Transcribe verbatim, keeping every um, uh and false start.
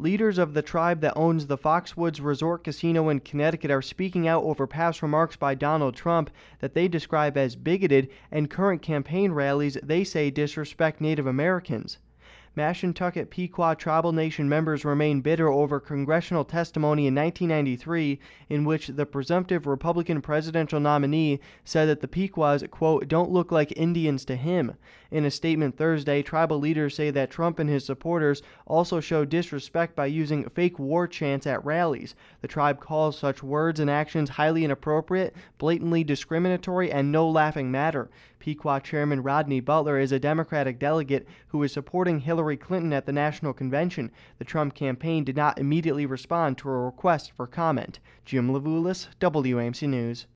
Leaders of the tribe that owns the Foxwoods Resort Casino in Connecticut are speaking out over past remarks by Donald Trump that they describe as bigoted and current campaign rallies they say disrespect Native Americans. Mashantucket Pequot Tribal Nation members remain bitter over congressional testimony in nineteen ninety-three in which the presumptive Republican presidential nominee said that the Pequots, quote, don't look like Indians to him. In a statement Thursday, tribal leaders say that Trump and his supporters also show disrespect by using fake war chants at rallies. The tribe calls such words and actions highly inappropriate, blatantly discriminatory, and no laughing matter. Pequot Chairman Rodney Butler is a Democratic delegate who is supporting Hillary Clinton at the national convention. The Trump campaign did not immediately respond to a request for comment. Jim Levulis, W A M C News.